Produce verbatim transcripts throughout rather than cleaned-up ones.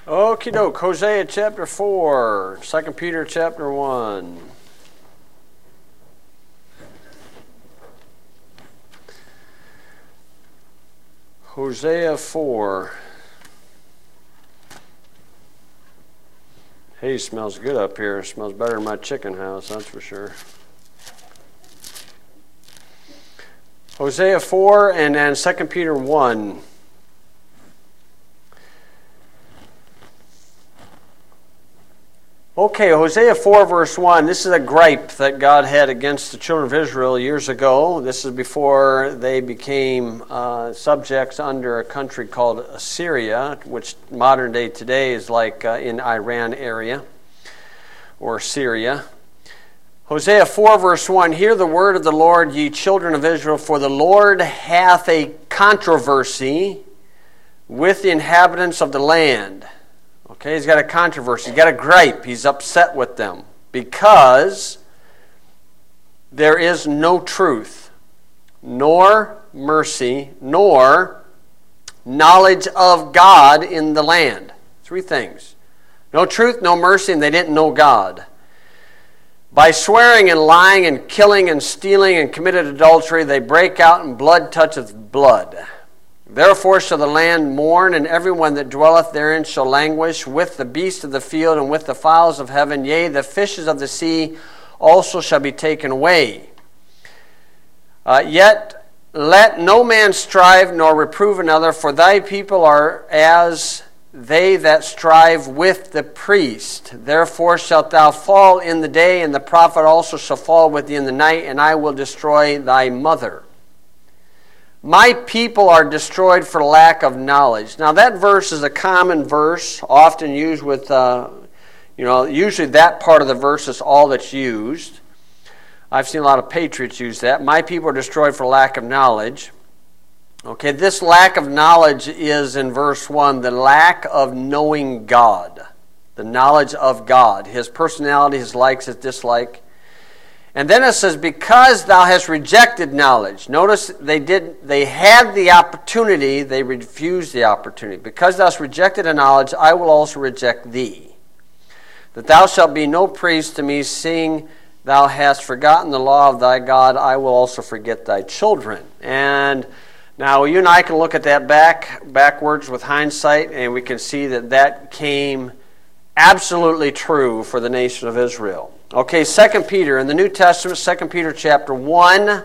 Okie doke, Hosea chapter four, Second Peter chapter one. Hosea four. Hay smells good up here. It smells better than my chicken house, that's for sure. Hosea four and then Second Peter one. Okay, Hosea four verse one. This is a gripe that God had against the children of Israel years ago. This is before they became uh, subjects under a country called Assyria, which modern day today is like uh, in Iran area or Syria. Hosea four verse one, hear the word of the Lord, ye children of Israel, for the Lord hath a controversy with the inhabitants of the land. Okay, he's got a controversy, he's got a gripe, he's upset with them because there is no truth, nor mercy, nor knowledge of God in the land. Three things. No truth, no mercy, and they didn't know God. By swearing and lying and killing and stealing and committed adultery, they break out, and blood toucheth blood. Therefore shall the land mourn, and everyone that dwelleth therein shall languish, with the beasts of the field and with the fowls of heaven. Yea, the fishes of the sea also shall be taken away. Uh, yet let no man strive nor reprove another, for thy people are as they that strive with the priest. Therefore shalt thou fall in the day, and the prophet also shall fall with thee in the night, and I will destroy thy mother. My people are destroyed for lack of knowledge. Now that verse is a common verse, often used with, uh, you know, usually that part of the verse is all that's used. I've seen a lot of patriots use that. My people are destroyed for lack of knowledge. Okay, this lack of knowledge is in verse one, the lack of knowing God. The knowledge of God. His personality, His likes, His dislike. And then it says, because thou hast rejected knowledge. Notice they did. They had the opportunity, they refused the opportunity. Because thou hast rejected a knowledge, I will also reject thee. That thou shalt be no priest to me, seeing thou hast forgotten the law of thy God, I will also forget thy children. And now you and I can look at that back backwards with hindsight, and we can see that that came absolutely true for the nation of Israel. Okay, Second Peter, in the New Testament, Second Peter chapter one.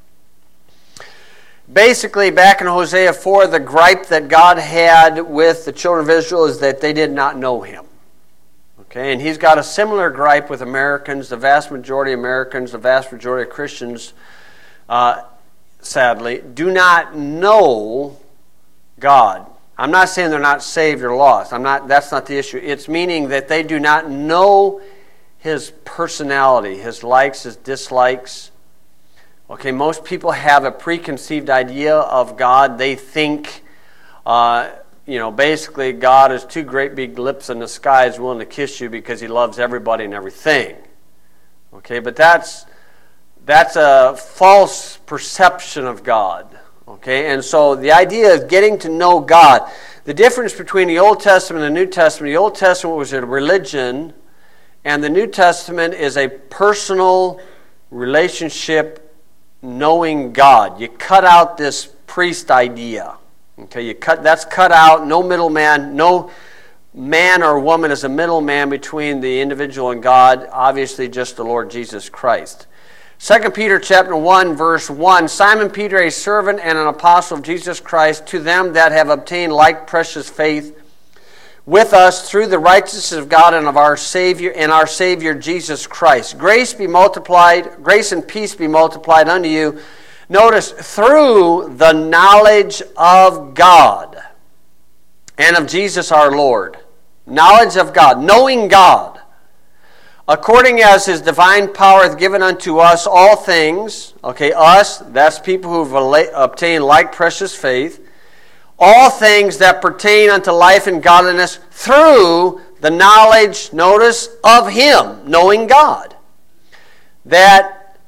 Basically, back in Hosea four, the gripe that God had with the children of Israel is that they did not know Him. Okay, and He's got a similar gripe with Americans. The vast majority of Americans, the vast majority of Christians, uh, sadly, do not know God. I'm not saying they're not saved or lost. I'm not. That's not the issue. It's meaning that they do not know His personality, His likes, His dislikes. Okay, most people have a preconceived idea of God. They think, uh, you know, basically God is two great big lips in the sky, is willing to kiss you because He loves everybody and everything. Okay, but that's that's a false perception of God. Okay, and so the idea of getting to know God, the difference between the Old Testament and the New Testament, the Old Testament was a religion, and the New Testament is a personal relationship knowing God. You cut out this priest idea. Okay, you cut that's cut out, no middleman, no man or woman is a middleman between the individual and God, obviously just the Lord Jesus Christ. Second Peter chapter one, verse one, Simon Peter, a servant and an apostle of Jesus Christ, to them that have obtained like precious faith with us through the righteousness of God and of our Savior and our Savior Jesus Christ. Grace be multiplied, grace and peace be multiplied unto you. Notice, through the knowledge of God and of Jesus our Lord. Knowledge of God, knowing God. According as His divine power hath given unto us all things, okay, us, that's people who have obtained like precious faith, all things that pertain unto life and godliness through the knowledge, notice, of Him, knowing God, that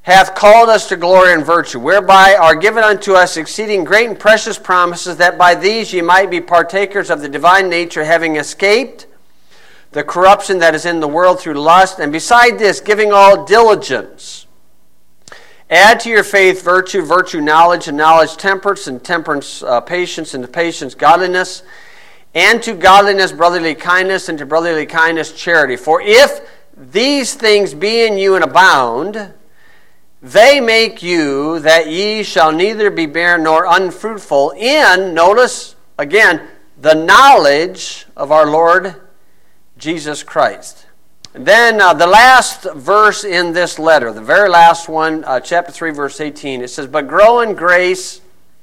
hath called us to glory and virtue, whereby are given unto us exceeding great and precious promises, that by these ye might be partakers of the divine nature, having escaped the corruption that is in the world through lust, and beside this, giving all diligence. Add to your faith virtue, virtue knowledge, and knowledge temperance, and temperance uh, patience, and to patience godliness, and to godliness brotherly kindness, and to brotherly kindness charity. For if these things be in you and abound, they make you that ye shall neither be barren nor unfruitful in, notice again, the knowledge of our Lord Jesus Christ. And then uh, the last verse in this letter, the very last one, uh, chapter three, verse eighteen, it says, But grow in grace,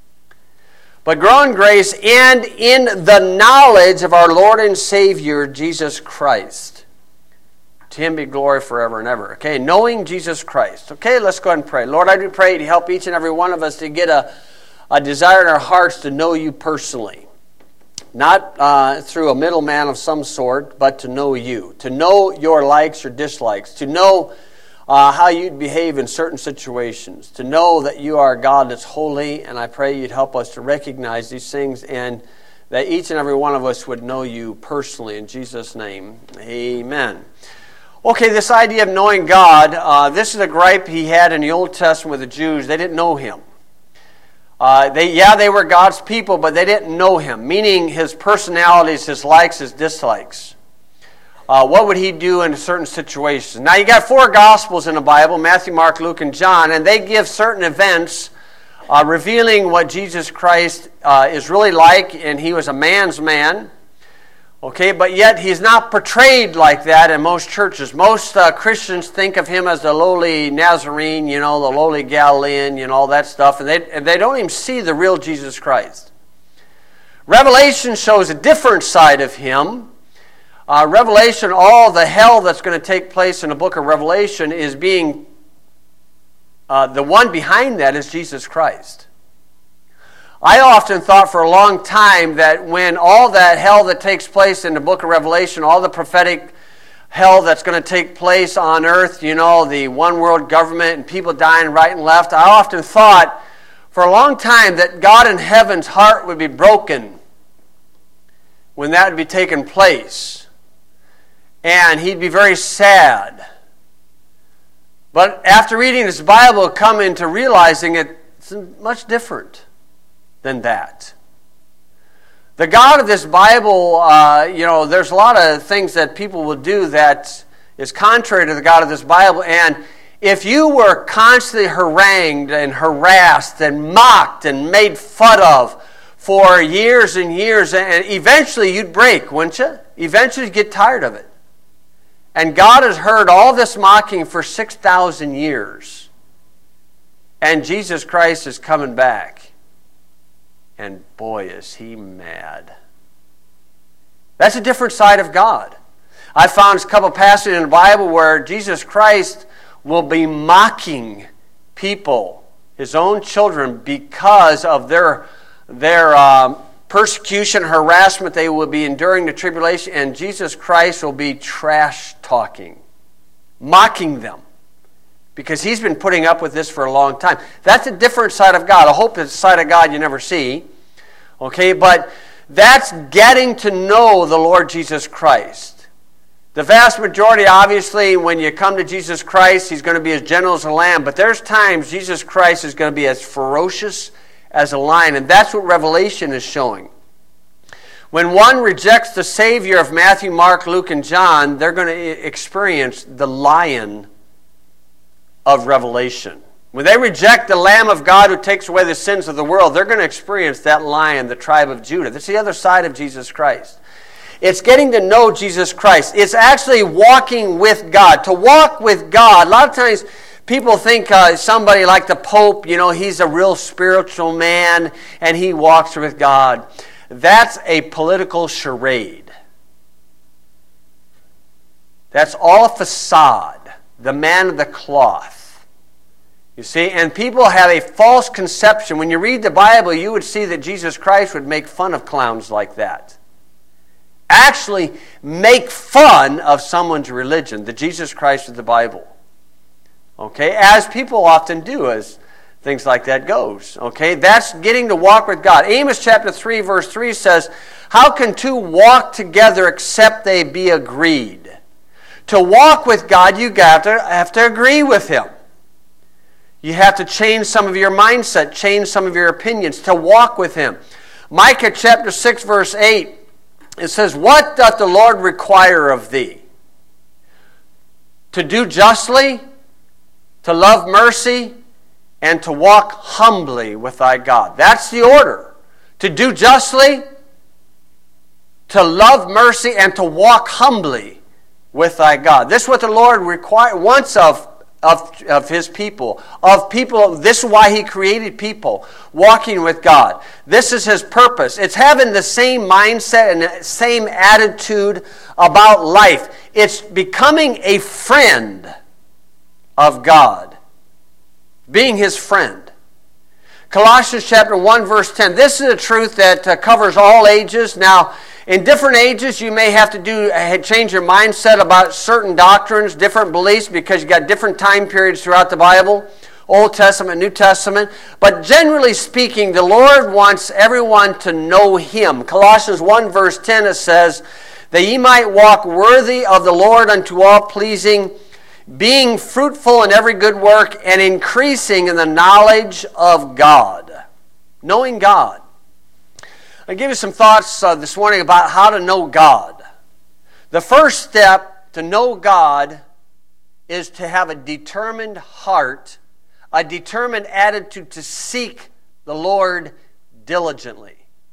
but grow in grace and in the knowledge of our Lord and Savior, Jesus Christ. To him be glory forever and ever. Okay, knowing Jesus Christ. Okay, let's go ahead and pray. Lord, I do pray to help each and every one of us to get a, a desire in our hearts to know you personally. Not uh, through a middleman of some sort, but to know you. To know your likes or dislikes. To know uh, how you'd behave in certain situations. To know that you are a God that's holy, and I pray you'd help us to recognize these things, and that each and every one of us would know you personally. In Jesus' name, amen. Okay, this idea of knowing God, uh, this is a gripe he had in the Old Testament with the Jews. They didn't know him. Uh, they, yeah, they were God's people, but they didn't know him, meaning his personalities, his likes, his dislikes. Uh, what would he do in certain situations? Now, you got four Gospels in the Bible, Matthew, Mark, Luke, and John, and they give certain events uh, revealing what Jesus Christ uh, is really like, and he was a man's man. Okay, but yet he's not portrayed like that in most churches. Most uh, Christians think of him as the lowly Nazarene, you know, the lowly Galilean, you know, all that stuff, and they, and they don't even see the real Jesus Christ. Revelation shows a different side of him. Uh, Revelation, all the hell that's going to take place in the book of Revelation is being, uh, the one behind that is Jesus Christ. I often thought for a long time that when all that hell that takes place in the book of Revelation, all the prophetic hell that's going to take place on earth, you know, the one world government and people dying right and left, I often thought for a long time that God in heaven's heart would be broken when that would be taking place. And he'd be very sad. But after reading this Bible, come into realizing it's much different than that. The God of this Bible, uh, you know, there's a lot of things that people will do that is contrary to the God of this Bible. And if you were constantly harangued and harassed and mocked and made fun of for years and years, and eventually you'd break, wouldn't you? Eventually you'd get tired of it. And God has heard all this mocking for six thousand years. And Jesus Christ is coming back. And boy, is he mad. That's a different side of God. I found a couple passages in the Bible where Jesus Christ will be mocking people, his own children, because of their, their um, persecution, harassment they will be enduring, the tribulation, and Jesus Christ will be trash-talking, mocking them. Because he's been putting up with this for a long time. That's a different side of God. I hope it's a side of God you never see. Okay, but that's getting to know the Lord Jesus Christ. The vast majority, obviously, when you come to Jesus Christ, he's going to be as gentle as a lamb. But there's times Jesus Christ is going to be as ferocious as a lion. And that's what Revelation is showing. When one rejects the Savior of Matthew, Mark, Luke, and John, they're going to experience the lion of Revelation. When they reject the Lamb of God who takes away the sins of the world, they're going to experience that lion, the tribe of Judah. That's the other side of Jesus Christ. It's getting to know Jesus Christ. It's actually walking with God. To walk with God, a lot of times people think uh, somebody like the Pope, you know, he's a real spiritual man and he walks with God. That's a political charade. That's all a facade. The man of the cloth. You see, and people have a false conception. When you read the Bible, you would see that Jesus Christ would make fun of clowns like that. Actually, make fun of someone's religion, the Jesus Christ of the Bible. Okay, as people often do as things like that goes. Okay, that's getting to walk with God. Amos chapter three verse three says, how can two walk together except they be agreed? To walk with God, you got to have to agree with Him. You have to change some of your mindset, change some of your opinions to walk with Him. Micah chapter six verse eight, it says, what doth the Lord require of thee? To do justly, to love mercy, and to walk humbly with thy God. That's the order. To do justly, to love mercy, and to walk humbly with thy God. This is what the Lord require, wants of, of, of His people. Of people, this is why He created people, walking with God. This is His purpose. It's having the same mindset and the same attitude about life. It's becoming a friend of God. Being His friend. Colossians chapter one verse ten. This is a truth that uh, covers all ages. Now, in different ages, you may have to do uh, change your mindset about certain doctrines, different beliefs, because you've got different time periods throughout the Bible, Old Testament, New Testament. But generally speaking, the Lord wants everyone to know Him. Colossians one verse ten, it says, that ye might walk worthy of the Lord unto all pleasing, being fruitful in every good work, and increasing in the knowledge of God. Knowing God. I'll give you some thoughts uh, this morning about how to know God. The first step to know God is to have a determined heart, a determined attitude to seek the Lord diligently.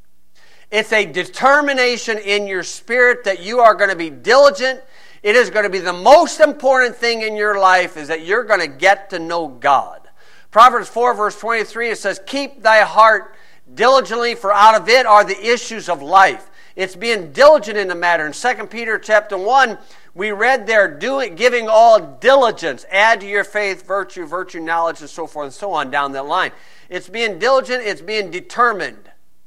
It's a determination in your spirit that you are going to be diligent. It is going to be the most important thing in your life is that you're going to get to know God. Proverbs four verse twenty-three, it says, keep thy heart diligently, for out of it are the issues of life. It's being diligent in the matter. In Second Peter chapter one, we read there, doing, giving all diligence. Add to your faith virtue, virtue, knowledge, and so forth and so on down that line. It's being diligent, it's being determined.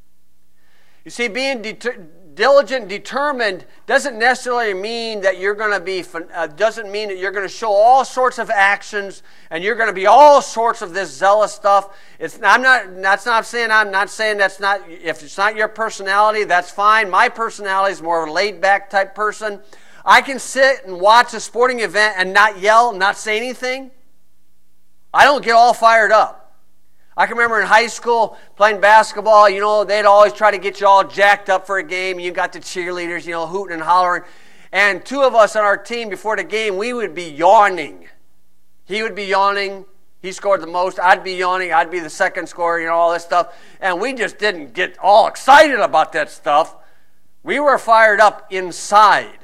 You see, being deter- diligent, determined doesn't necessarily mean that you're going to be, uh, doesn't mean that you're going to show all sorts of actions and you're going to be all sorts of this zealous stuff. It's, I'm not, that's not saying, I'm not saying that's not, if it's not your personality, that's fine. My personality is more of a laid-back type person. I can sit and watch a sporting event and not yell, not say anything. I don't get all fired up. I can remember in high school playing basketball, you know, they'd always try to get you all jacked up for a game. You got the cheerleaders, you know, hooting and hollering. And two of us on our team before the game, we would be yawning. He would be yawning. He scored the most. I'd be yawning. I'd be the second scorer, you know, all this stuff. And we just didn't get all excited about that stuff. We were fired up inside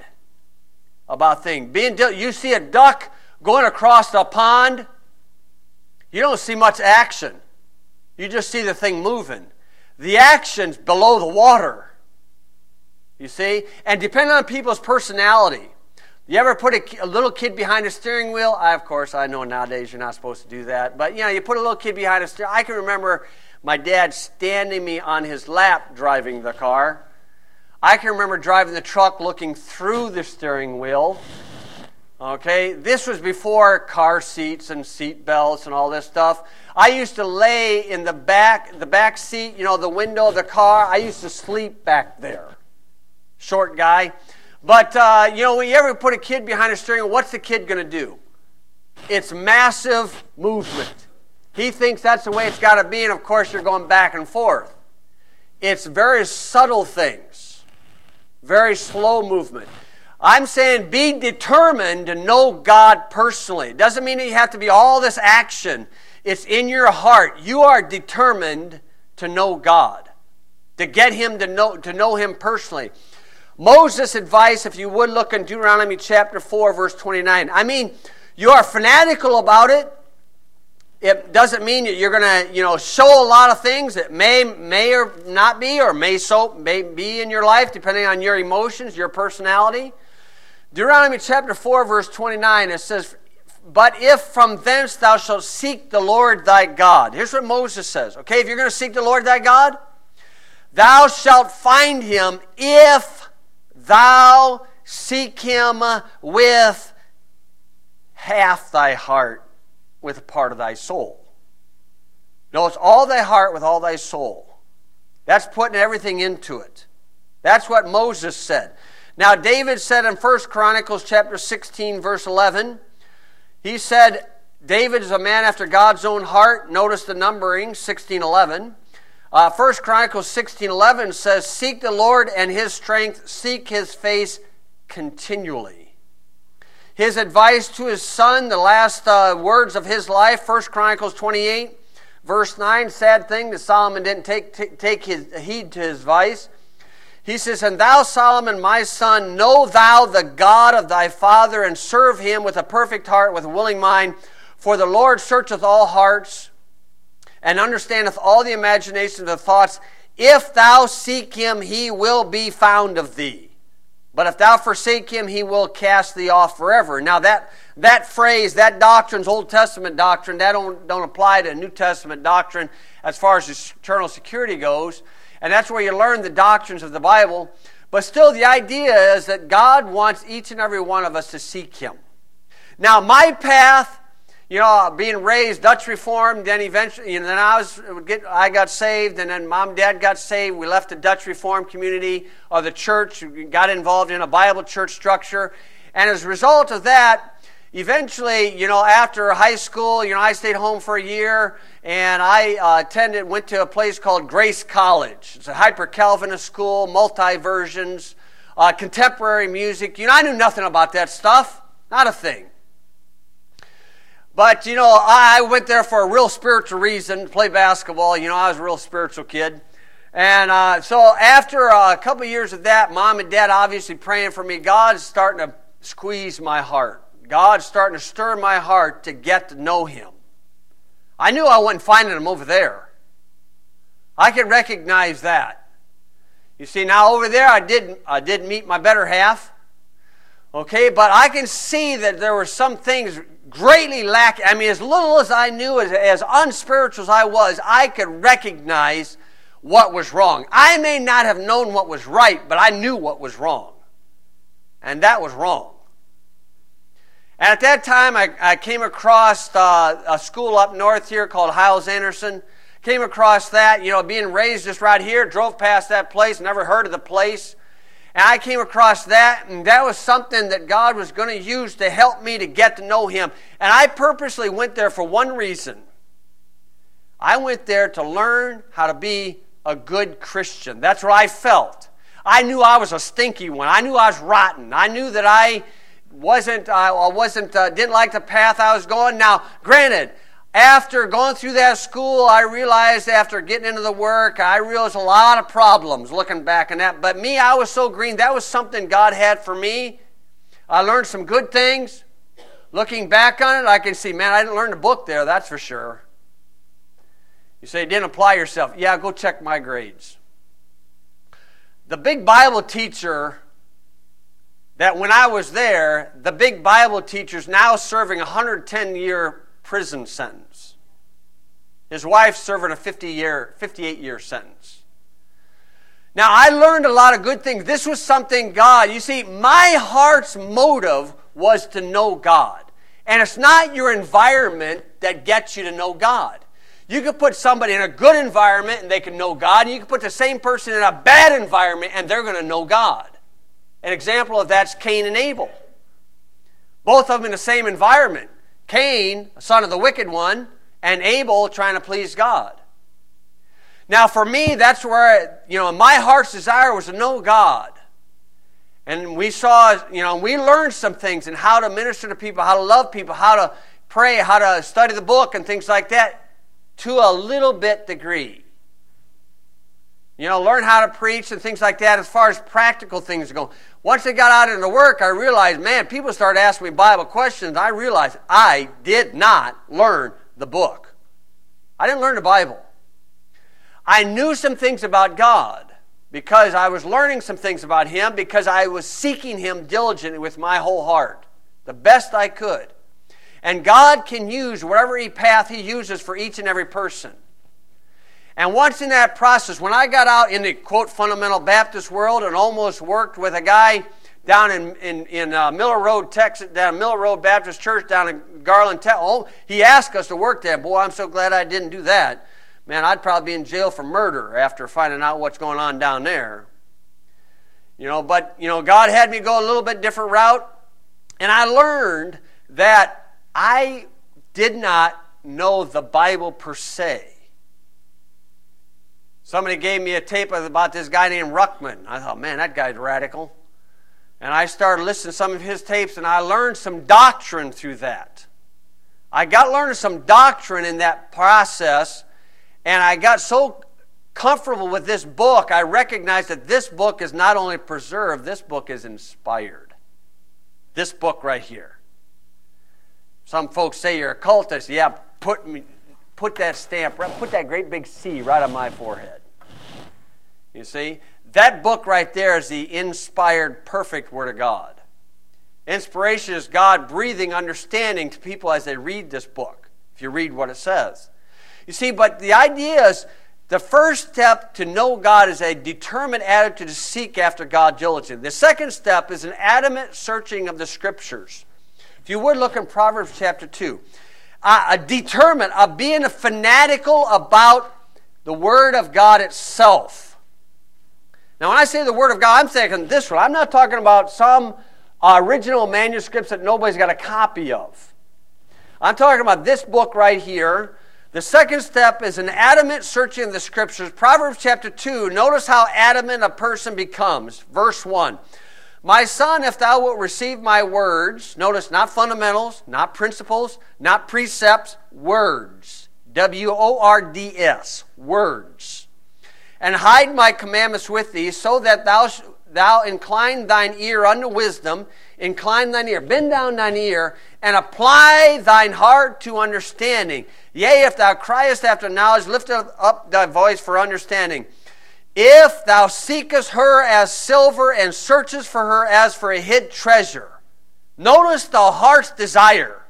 about things. Being, you see a duck going across a pond, you don't see much action. You just see the thing moving. The action's below the water. You see? And depending on people's personality. You ever put a, a little kid behind a steering wheel? I, of course, I know nowadays you're not supposed to do that. But, you know, you put a little kid behind a steering wheel. I can remember my dad standing me on his lap driving the car. I can remember driving the truck looking through the steering wheel. Okay, this was before car seats and seat belts and all this stuff. I used to lay in the back, the back seat, you know, the window of the car. I used to sleep back there. Short guy. But, uh, you know, when you ever put a kid behind a steering wheel, what's the kid going to do? It's massive movement. He thinks that's the way it's got to be, and of course you're going back and forth. It's very subtle things. Very slow movement. I'm saying be determined to know God personally. It doesn't mean that you have to be all this action. It's in your heart. You are determined to know God, to get Him to know, to know Him personally. Moses' advice, if you would look in Deuteronomy chapter four, verse twenty-nine. I mean, you are fanatical about it. It doesn't mean that you're going to, you know, show a lot of things. It may, may or not be, or may so may be in your life, depending on your emotions, your personality. Deuteronomy chapter four, verse twenty-nine, it says, but if from thence thou shalt seek the Lord thy God. Here's what Moses says. Okay, if you're going to seek the Lord thy God, thou shalt find Him if thou seek Him with half thy heart with a part of thy soul. Notice, all thy heart with all thy soul. That's putting everything into it. That's what Moses said. Now, David said in First Chronicles chapter sixteen, verse eleven, he said, David is a man after God's own heart. Notice the numbering, sixteen eleven. Uh, First Chronicles sixteen eleven says, seek the Lord and his strength, seek his face continually. His advice to his son, the last uh, words of his life, First Chronicles twenty-eight, verse nine, sad thing that Solomon didn't take, t- take his heed to his advice. He says, and thou, Solomon, my son, know thou the God of thy father, and serve him with a perfect heart, with a willing mind. For the Lord searcheth all hearts, and understandeth all the imaginations of the thoughts. If thou seek him, he will be found of thee. But if thou forsake him, he will cast thee off forever. Now that, that phrase, that doctrine's Old Testament doctrine. That don't, don't apply to New Testament doctrine as far as eternal security goes. And that's where you learn the doctrines of the Bible. But still, the idea is that God wants each and every one of us to seek him. Now, my path, you know, being raised Dutch Reformed, then eventually, you know, then I was, I got saved, and then mom and dad got saved. We left the Dutch Reformed community or the church, got involved in a Bible church structure. And as a result of that, eventually, you know, after high school, you know, I stayed home for a year, and I uh, attended, went to a place called Grace College. It's a hyper-Calvinist school, multi-versions, uh, contemporary music. You know, I knew nothing about that stuff. Not a thing. But, you know, I went there for a real spiritual reason, to play basketball. You know, I was a real spiritual kid. And uh, so after a couple of years of that, mom and dad obviously praying for me, God's starting to squeeze my heart. God's starting to stir my heart to get to know him. I knew I wasn't finding him over there. I could recognize that. You see, now over there I did, I did meet my better half. Okay, but I can see that there were some things greatly lacking. I mean, as little as I knew, as, as unspiritual as I was, I could recognize what was wrong. I may not have known what was right, but I knew what was wrong. And that was wrong. And at that time, I, I came across uh, a school up north here called Hyles-Anderson. Came across that, you know, being raised just right here, drove past that place, never heard of the place. And I came across that, and that was something that God was going to use to help me to get to know him. And I purposely went there for one reason. I went there to learn how to be a good Christian. That's what I felt. I knew I was a stinky one. I knew I was rotten. I knew that I wasn't, I wasn't, uh, didn't like the path I was going. Now, granted, after going through that school, I realized after getting into the work, I realized a lot of problems looking back on that. But me, I was so green. That was something God had for me. I learned some good things. Looking back on it, I can see, man, I didn't learn the book there, that's for sure. You say, didn't apply yourself. Yeah, go check my grades. The big Bible teacher that when I was there, the big Bible teacher's now serving a one hundred ten year prison sentence. His wife's serving a fifty year, fifty-eight year sentence. Now, I learned a lot of good things. This was something God, you see, my heart's motive was to know God. And it's not your environment that gets you to know God. You could put somebody in a good environment and they can know God. And you can put the same person in a bad environment and they're going to know God. An example of that's Cain and Abel. Both of them in the same environment. Cain, son of the wicked one, and Abel trying to please God. Now for me, that's where, you know, my heart's desire was to know God. And we saw, you know, we learned some things in how to minister to people, how to love people, how to pray, how to study the book and things like that to a little bit degree. You know, learn how to preach and things like that as far as practical things go. Once I got out into work, I realized, man, people started asking me Bible questions. I realized I did not learn the book. I didn't learn the Bible. I knew some things about God because I was learning some things about him because I was seeking him diligently with my whole heart, the best I could. And God can use whatever path he uses for each and every person. And once in that process, when I got out in the, quote, fundamental Baptist world and almost worked with a guy down in, in, in uh, Miller Road, Texas, down Miller Road Baptist Church down in Garland, Texas. Oh, he asked us to work there. Boy, I'm so glad I didn't do that. Man, I'd probably be in jail for murder after finding out what's going on down there. You know, but, you know, God had me go a little bit different route. And I learned that I did not know the Bible per se. Somebody gave me a tape about this guy named Ruckman. I thought, man, that guy's radical. And I started listening to some of his tapes, and I learned some doctrine through that. I got learning some doctrine in that process, and I got so comfortable with this book, I recognized that this book is not only preserved, this book is inspired. This book right here. Some folks say you're a cultist. Yeah, put me, put that stamp, put that great big C right on my forehead. You see? That book right there is the inspired, perfect Word of God. Inspiration is God breathing understanding to people as they read this book, if you read what it says. You see, but the idea is, the first step to know God is a determined attitude to seek after God diligently. The second step is an adamant searching of the Scriptures. If you would look in Proverbs chapter two. Uh, a determined, of being a fanatical about the Word of God itself. Now when I say the Word of God, I'm thinking this one. I'm not talking about some uh, original manuscripts that nobody's got a copy of. I'm talking about this book right here. The second step is an adamant searching of the Scriptures. Proverbs chapter two, notice how adamant a person becomes. Verse one. My son, if thou wilt receive my words, notice not fundamentals, not principles, not precepts, words. W O R D S, words. And hide my commandments with thee, so that thou, thou incline thine ear unto wisdom, incline thine ear, bend down thine ear, and apply thine heart to understanding. Yea, if thou criest after knowledge, lift up thy voice for understanding. If thou seekest her as silver and searchest for her as for a hid treasure. Notice the heart's desire.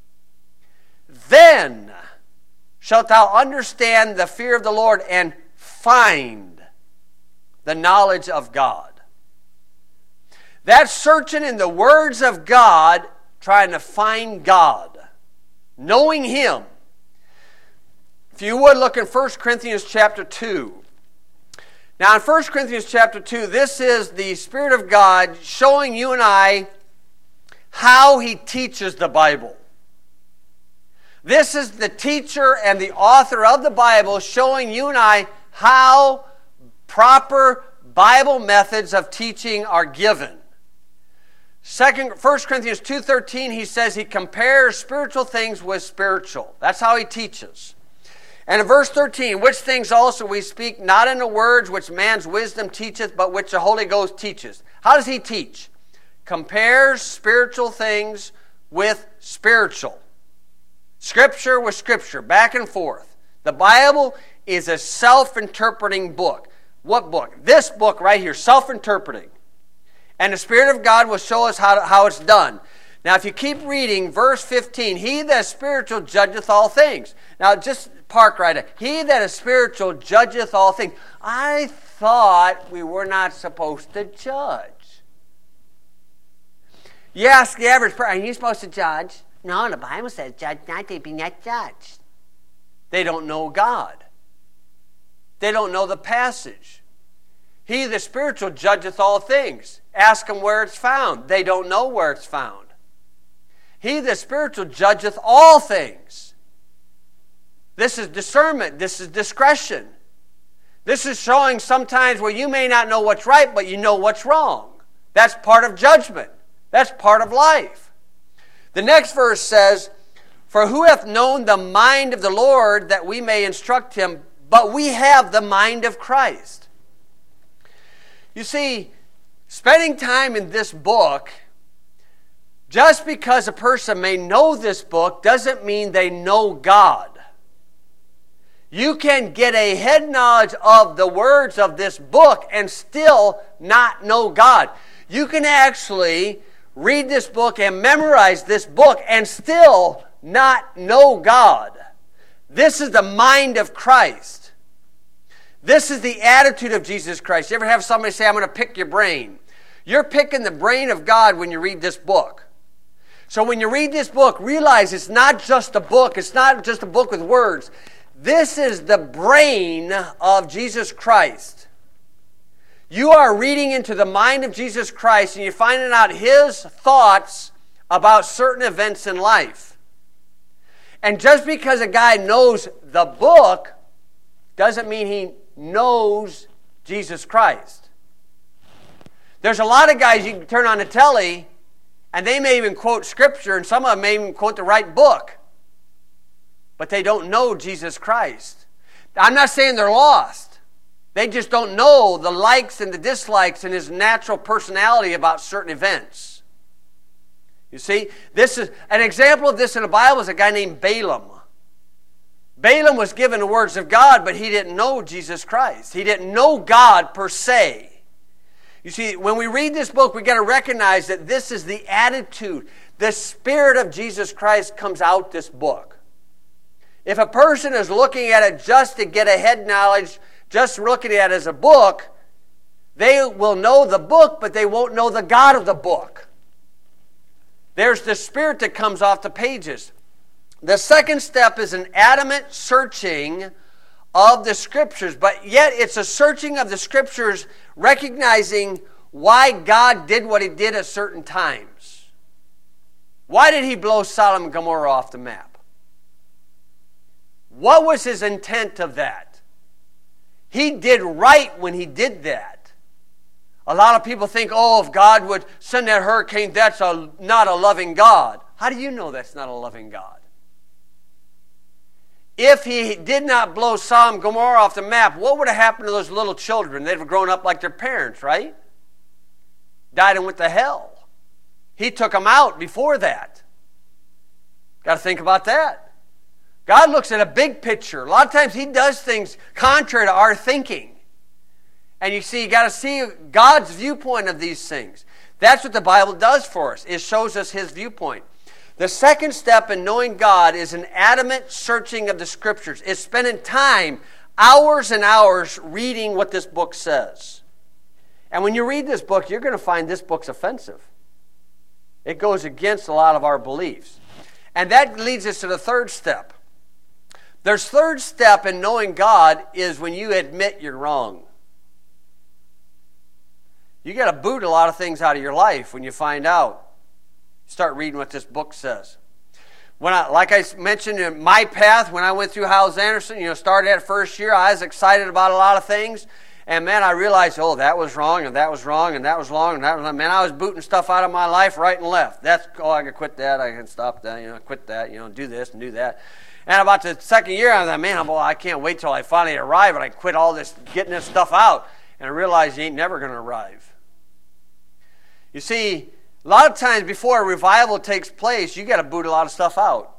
Then shalt thou understand the fear of the Lord and find the knowledge of God. That's searching in the words of God, trying to find God, knowing Him. If you would look in First Corinthians chapter two. Now in First Corinthians chapter two, this is the Spirit of God showing you and I how He teaches the Bible. This is the teacher and the author of the Bible showing you and I how proper Bible methods of teaching are given. Second, First Corinthians two thirteen, he says he compares spiritual things with spiritual. That's how he teaches. And in verse thirteen, which things also we speak, not in the words which man's wisdom teacheth, but which the Holy Ghost teaches. How does he teach? Compares spiritual things with spiritual. Scripture with Scripture, back and forth. The Bible is a self-interpreting book. What book? This book right here, self-interpreting. And the Spirit of God will show us how, to, how it's done. Now, if you keep reading, verse fifteen, he that is spiritual judgeth all things. Now, just park right there. He that is spiritual judgeth all things. I thought we were not supposed to judge. You ask the average person, are you supposed to judge? No, the Bible says, judge not, they be not judged. They don't know God. They don't know the passage. He, the spiritual, judgeth all things. Ask them where it's found. They don't know where it's found. He, the spiritual, judgeth all things. This is discernment. This is discretion. This is showing sometimes where you may not know what's right, but you know what's wrong. That's part of judgment. That's part of life. The next verse says, for who hath known the mind of the Lord that we may instruct him, but we have the mind of Christ. You see, spending time in this book, just because a person may know this book doesn't mean they know God. You can get a head knowledge of the words of this book and still not know God. You can actually read this book and memorize this book and still not know God. This is the mind of Christ. This is the attitude of Jesus Christ. You ever have somebody say, I'm going to pick your brain? You're picking the brain of God when you read this book. So when you read this book, realize it's not just a book. It's not just a book with words. This is the brain of Jesus Christ. You are reading into the mind of Jesus Christ, and you're finding out His thoughts about certain events in life. And just because a guy knows the book doesn't mean he knows Jesus Christ. There's a lot of guys you can turn on the telly, and they may even quote Scripture, and some of them may even quote the right book. But they don't know Jesus Christ. I'm not saying they're lost. They just don't know the likes and the dislikes and His natural personality about certain events. You see, this is an example of this in the Bible is a guy named Balaam. Balaam was given the words of God, but he didn't know Jesus Christ. He didn't know God per se. You see, when we read this book, we've got to recognize that this is the attitude. The Spirit of Jesus Christ comes out this book. If a person is looking at it just to get a head knowledge, just looking at it as a book, they will know the book, but they won't know the God of the book. There's the Spirit that comes off the pages. The second step is an adamant searching of the Scriptures, but yet it's a searching of the Scriptures recognizing why God did what He did at certain times. Why did He blow Sodom and Gomorrah off the map? What was His intent of that? He did right when He did that. A lot of people think, oh, if God would send that hurricane, that's a, not a loving God. How do you know that's not a loving God? If He did not blow Sodom and Gomorrah off the map, what would have happened to those little children? They'd have grown up like their parents, right? Died and went to hell. He took them out before that. Got to think about that. God looks at a big picture. A lot of times He does things contrary to our thinking. And you see, you got to see God's viewpoint of these things. That's what the Bible does for us. It shows us His viewpoint. The second step in knowing God is an adamant searching of the Scriptures. It's spending time, hours and hours, reading what this book says. And when you read this book, you're going to find this book's offensive. It goes against a lot of our beliefs. And that leads us to the third step. There's third step in knowing God is when you admit you're wrong. You got to boot a lot of things out of your life when you find out. Start reading what this book says. When I, like I mentioned in my path, when I went through Hyles-Anderson, you know, started that first year, I was excited about a lot of things. And man, I realized, oh, that was wrong, and that was wrong, and that was wrong, and that was, man, I was booting stuff out of my life right and left. That's, oh, I can quit that, I can stop that, you know, quit that, you know, do this and do that. And about the second year, I was like, man, well, I can't wait till I finally arrive, and I quit all this, getting this stuff out. And I realized you ain't never going to arrive. You see, a lot of times before a revival takes place, you got to boot a lot of stuff out.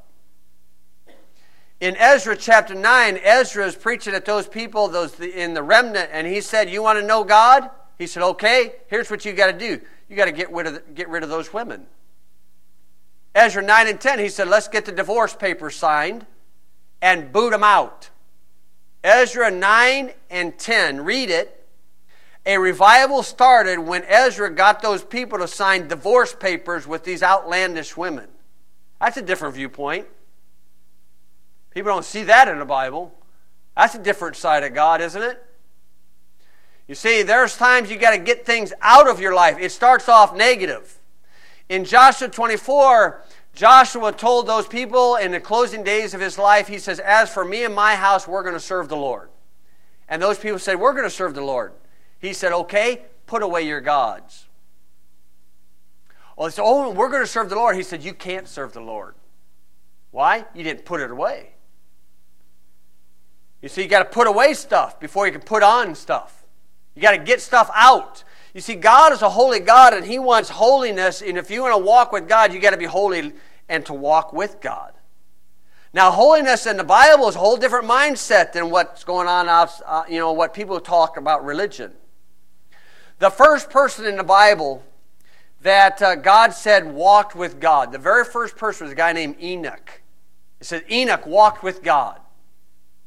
In Ezra chapter nine, Ezra is preaching at those people those in the remnant, and he said, you want to know God? He said, okay, here's what you got to do. You got to get rid of the, get rid of those women. Ezra nine and ten, he said, let's get the divorce papers signed and boot them out. Ezra nine and ten, read it. A revival started when Ezra got those people to sign divorce papers with these outlandish women. That's a different viewpoint. People don't see that in the Bible. That's a different side of God, isn't it? You see, there's times you got to get things out of your life. It starts off negative. In Joshua twenty-four, Joshua told those people in the closing days of his life, he says, as for me and my house, we're going to serve the Lord. And those people said, we're going to serve the Lord. He said, okay, put away your gods. Oh, they said, oh, we're going to serve the Lord. He said, you can't serve the Lord. Why? You didn't put it away. You see, you got to put away stuff before you can put on stuff. You got to get stuff out. You see, God is a holy God, and He wants holiness. And if you want to walk with God, you got to be holy and to walk with God. Now, holiness in the Bible is a whole different mindset than what's going on out, uh, you know, what people talk about religion. The first person in the Bible that uh, God said walked with God, the very first person was a guy named Enoch. It said Enoch walked with God.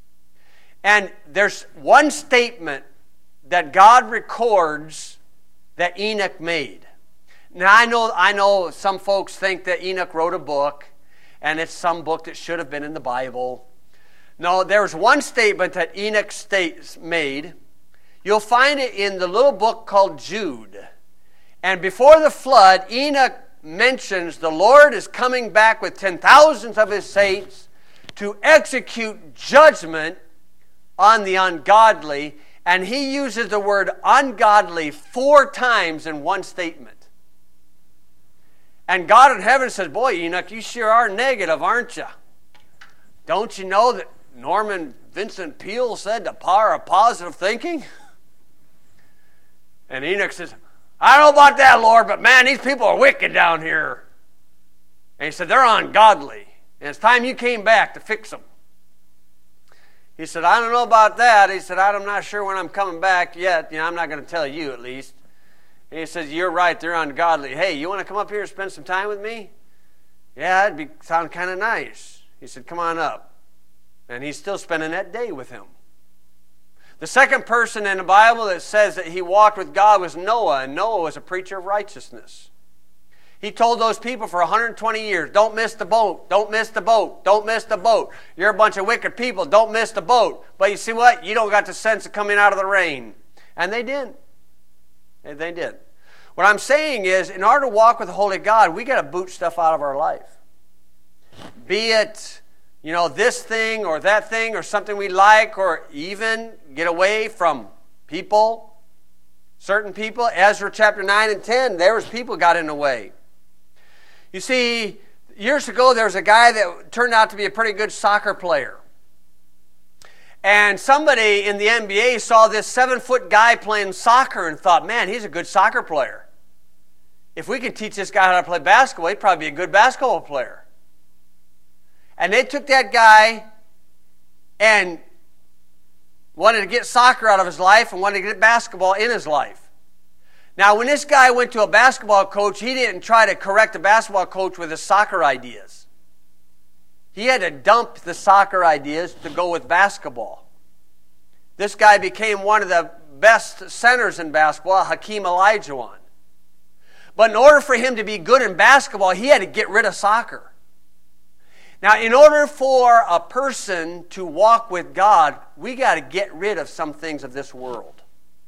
And there's one statement that God records that Enoch made. Now, I know, I know some folks think that Enoch wrote a book, and it's some book that should have been in the Bible. No, there's one statement that Enoch states made. You'll find it in the little book called Jude. And before the flood, Enoch mentions the Lord is coming back with ten thousands of his saints to execute judgment on the ungodly. And he uses the word ungodly four times in one statement. And God in heaven says, boy, Enoch, you sure are negative, aren't you? Don't you know that Norman Vincent Peale said the power of positive thinking? And Enoch says, I don't know about that, Lord, but man, these people are wicked down here. And he said, they're ungodly. And it's time you came back to fix them. He said, I don't know about that. He said, I'm not sure when I'm coming back yet. You know, I'm not going to tell you at least. And he says, you're right, they're ungodly. Hey, you want to come up here and spend some time with me? Yeah, that'd be, sound kind of nice. He said, come on up. And he's still spending that day with him. The second person in the Bible that says that he walked with God was Noah, and Noah was a preacher of righteousness. He told those people for one hundred twenty years, don't miss the boat, don't miss the boat, don't miss the boat. You're a bunch of wicked people, don't miss the boat. But you see what? You don't got the sense of coming out of the rain. And they did. They did. What I'm saying is, in order to walk with the Holy God, we got to boot stuff out of our life. Be it, you know, this thing or that thing or something we like, or even get away from people, certain people. Ezra chapter nine and ten, there was people got in the way. You see, years ago there was a guy that turned out to be a pretty good soccer player. And somebody in the N B A saw this seven-foot guy playing soccer and thought, man, he's a good soccer player. If we can teach this guy how to play basketball, he'd probably be a good basketball player. And they took that guy and wanted to get soccer out of his life and wanted to get basketball in his life. Now, when this guy went to a basketball coach, he didn't try to correct the basketball coach with his soccer ideas. He had to dump the soccer ideas to go with basketball. This guy became one of the best centers in basketball, Hakeem Olajuwon. But in order for him to be good in basketball, he had to get rid of soccer. Now, in order for a person to walk with God, we got to get rid of some things of this world.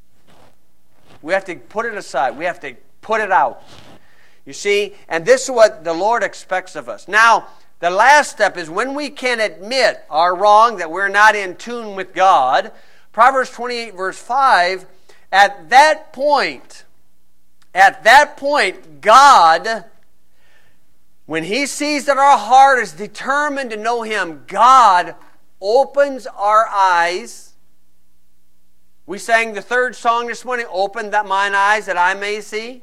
We have to put it aside. We have to put it out. You see? And this is what the Lord expects of us. Now, the last step is when we can admit our wrong, that we're not in tune with God. Proverbs twenty-eight, verse five, at that point, at that point, God, when He sees that our heart is determined to know Him, God opens our eyes. We sang the third song this morning, open that mine eyes that I may see.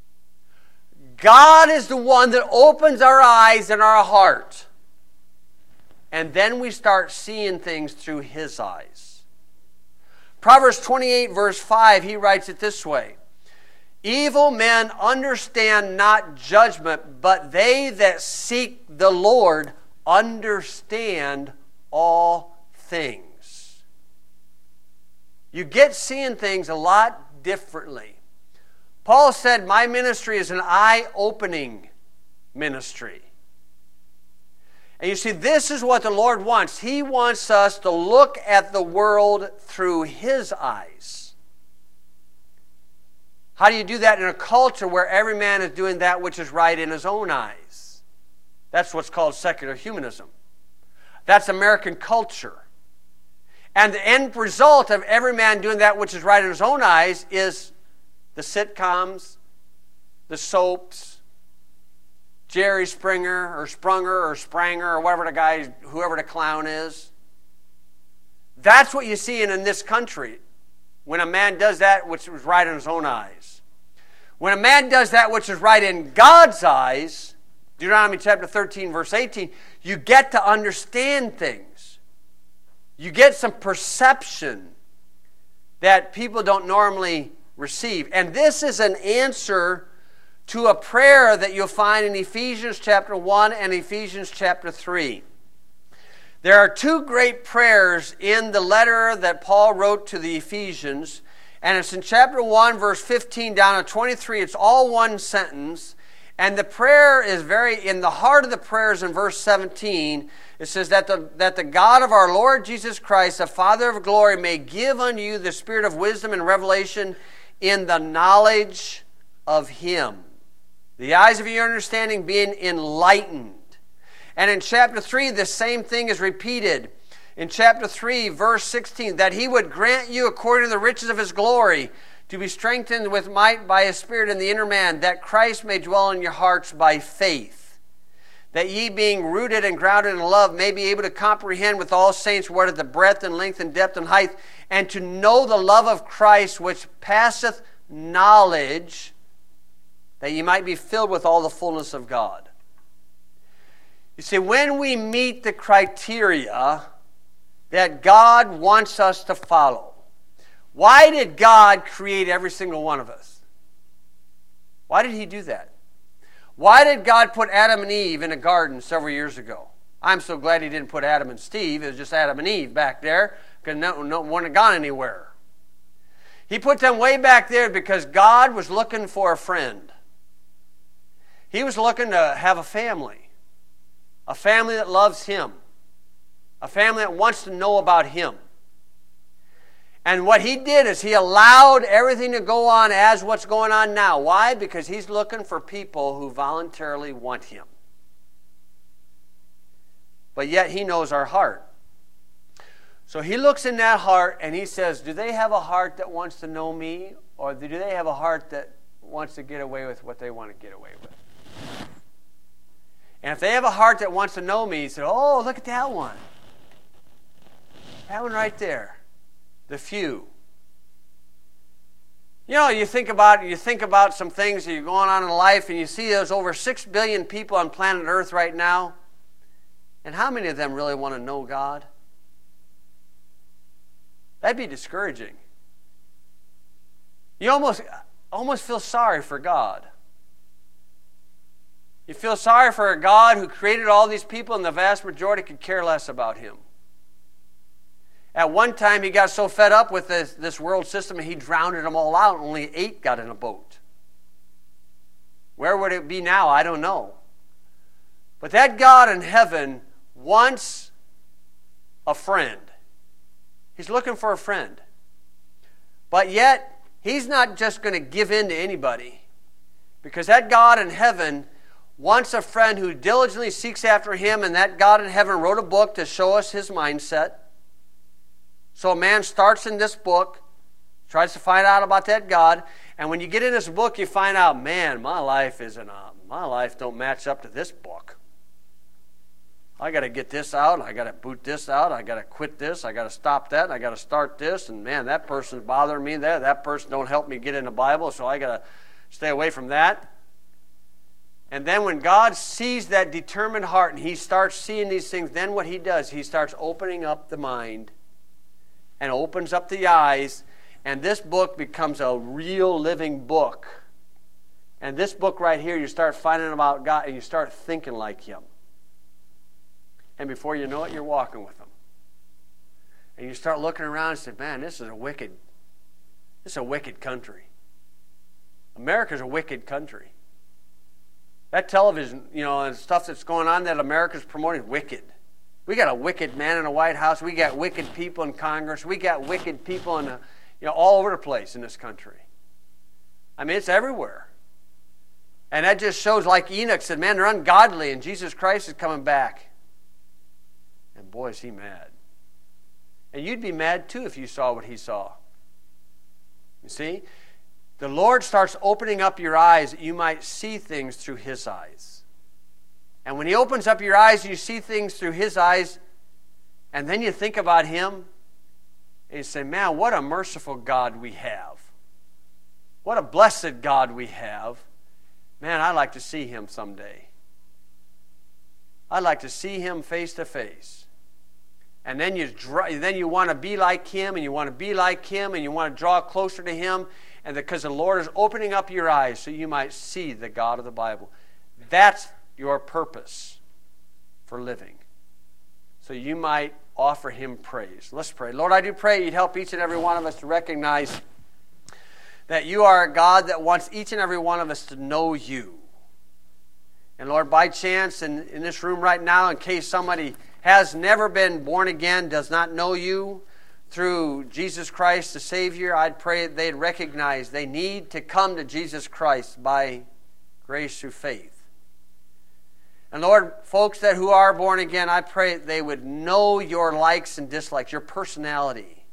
God is the one that opens our eyes and our heart. And then we start seeing things through His eyes. Proverbs twenty-eight, verse five, he writes it this way. Evil men understand not judgment, but they that seek the Lord understand all things. You get seeing things a lot differently. Paul said, my ministry is an eye-opening ministry. And you see, this is what the Lord wants. He wants us to look at the world through His eyes. How do you do that in a culture where every man is doing that which is right in his own eyes? That's what's called secular humanism. That's American culture. And the end result of every man doing that which is right in his own eyes is the sitcoms, the soaps, Jerry Springer or Sprunger or Spranger or whatever the guy, whoever the clown is. That's what you see in, in this country when a man does that which is right in his own eyes. When a man does that which is right in God's eyes, Deuteronomy chapter thirteen, verse eighteen, you get to understand things. You get some perception that people don't normally receive. And this is an answer to a prayer that you'll find in Ephesians chapter one and Ephesians chapter three. There are two great prayers in the letter that Paul wrote to the Ephesians, And it's in chapter one, verse fifteen down to twenty-three. It's all one sentence. And the prayer is very, in the heart of the prayer is in verse seventeen. It says that the, that the God of our Lord Jesus Christ, the Father of glory, may give unto you the spirit of wisdom and revelation in the knowledge of Him. The eyes of your understanding being enlightened. And in chapter three, the same thing is repeated. In chapter three, verse sixteen, that He would grant you according to the riches of His glory to be strengthened with might by His Spirit in the inner man, that Christ may dwell in your hearts by faith, that ye being rooted and grounded in love may be able to comprehend with all saints what is the breadth and length and depth and height, and to know the love of Christ which passeth knowledge, that ye might be filled with all the fullness of God. You see, when we meet the criteria that God wants us to follow, why did God create every single one of us? Why did He do that? Why did God put Adam and Eve in a garden several years ago? I'm so glad He didn't put Adam and Steve. It was just Adam and Eve back there, because no, no one had gone anywhere. He put them way back there because God was looking for a friend. He was looking to have a family. A family that loves Him. A family that wants to know about Him. And what He did is He allowed everything to go on as what's going on now. Why? Because He's looking for people who voluntarily want Him. But yet He knows our heart. So He looks in that heart and He says, do they have a heart that wants to know Me? Or do they have a heart that wants to get away with what they want to get away with? And if they have a heart that wants to know Me, He said, oh, look at that one. That one right there. The few. You know, you think about you think about some things that are going on in life, and you see there's over six billion people on planet Earth right now. And how many of them really want to know God? That'd be discouraging. You almost almost feel sorry for God. You feel sorry for a God who created all these people, and the vast majority could care less about Him. At one time, He got so fed up with this, this world system, He drowned them all out, and only eight got in a boat. Where would it be now? I don't know. But that God in heaven wants a friend. He's looking for a friend. But yet, He's not just going to give in to anybody. Because that God in heaven wants a friend who diligently seeks after Him, and that God in heaven wrote a book to show us His mindset. So a man starts in this book, tries to find out about that God, and when you get in this book, you find out, man, my life isn't a, my life don't match up to this book. I got to get this out, I got to boot this out, I got to quit this, I got to stop that, I got to start this, and man, that person's bothering me there, that person don't help me get in the Bible, so I got to stay away from that. And then when God sees that determined heart and He starts seeing these things, then what He does, He starts opening up the mind and opens up the eyes, and this book becomes a real living book. And this book right here, you start finding about God and you start thinking like Him. And before you know it, you're walking with Him. And you start looking around and say, man, this is a wicked, this is a wicked country. America's a wicked country. That television, you know, and stuff that's going on that America's promoting is wicked. We got a wicked man in the White House. We got wicked people in Congress. We got wicked people in, the, you know, all over the place in this country. I mean, it's everywhere. And that just shows, like Enoch said, man, they're ungodly, and Jesus Christ is coming back. And boy, is He mad. And you'd be mad too if you saw what He saw. You see? The Lord starts opening up your eyes that you might see things through His eyes. And when He opens up your eyes, you see things through His eyes, and then you think about Him, and you say, man, what a merciful God we have. What a blessed God we have. Man, I'd like to see Him someday. I'd like to see Him face to face. And then you, then you want to be like Him, and you want to be like Him, and you want to draw closer to Him, and because the Lord is opening up your eyes so you might see the God of the Bible. That's your purpose for living. So you might offer Him praise. Let's pray. Lord, I do pray You'd help each and every one of us to recognize that you are a God that wants each and every one of us to know you. And Lord, by chance, in, in this room right now, in case somebody has never been born again, does not know you through Jesus Christ the Savior, I'd pray that they'd recognize they need to come to Jesus Christ by grace through faith. And Lord, folks that who are born again, I pray that they would know your likes and dislikes, your personality.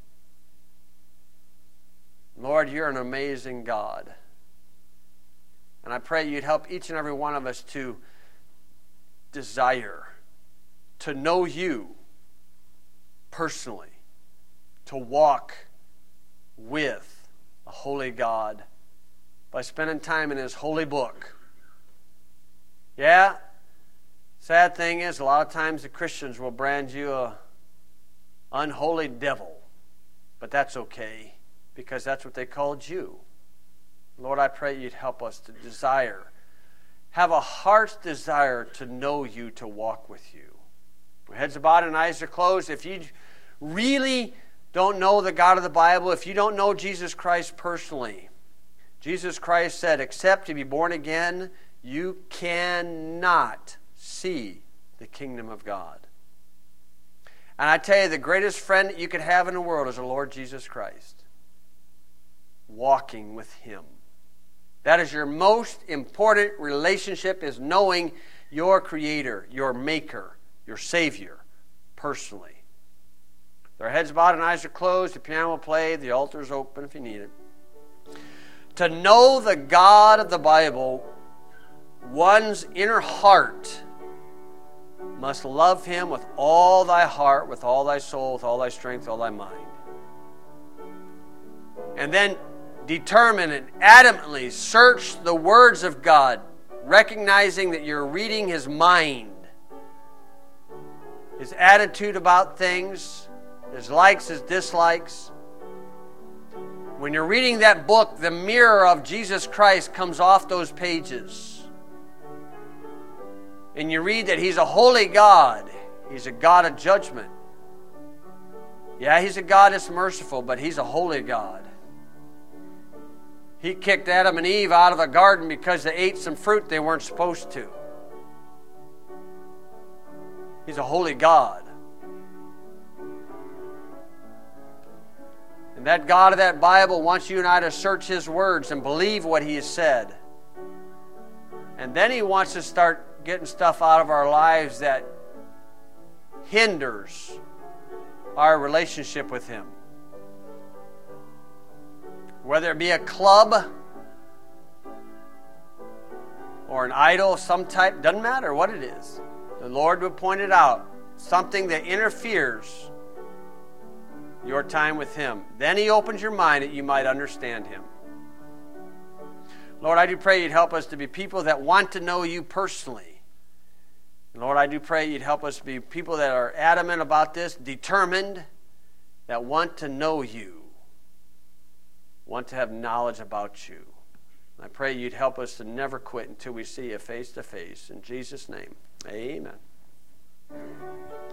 Lord, you're an amazing God. And I pray you'd help each and every one of us to desire to know you personally, to walk with a holy God by spending time in his holy book. Yeah, sad thing is a lot of times the Christians will brand you a unholy devil, but that's okay because that's what they called you. Lord, I pray you'd help us to desire, have a heart's desire to know you, to walk with you. Heads are bowed and eyes are closed. If you really don't know the God of the Bible, if you don't know Jesus Christ personally, Jesus Christ said, except to be born again, you cannot see the kingdom of God. And I tell you, the greatest friend that you could have in the world is the Lord Jesus Christ. Walking with him. That is your most important relationship, is knowing your Creator, your Maker, your Savior, personally. Their heads bowed and eyes are closed. The piano will play. The altar is open if you need it. To know the God of the Bible, one's inner heart must love him with all thy heart, with all thy soul, with all thy strength, all thy mind. And then determine and adamantly search the words of God, recognizing that you're reading his mind, his attitude about things, his likes, his dislikes. When you're reading that book, the mirror of Jesus Christ comes off those pages. And you read that he's a holy God. He's a God of judgment. Yeah, he's a God that's merciful, but he's a holy God. He kicked Adam and Eve out of the garden because they ate some fruit they weren't supposed to. He's a holy God. And that God of that Bible wants you and I to search his words and believe what he has said. And then he wants to start getting stuff out of our lives that hinders our relationship with him. Whether it be a club or an idol of some type, doesn't matter what it is. The Lord would point it out. Something that interferes your time with him. Then he opens your mind that you might understand him. Lord, I do pray you'd help us to be people that want to know you personally. Lord, I do pray you'd help us to be people that are adamant about this, determined, that want to know you, want to have knowledge about you. I pray you'd help us to never quit until we see you face to face. In Jesus' name, amen.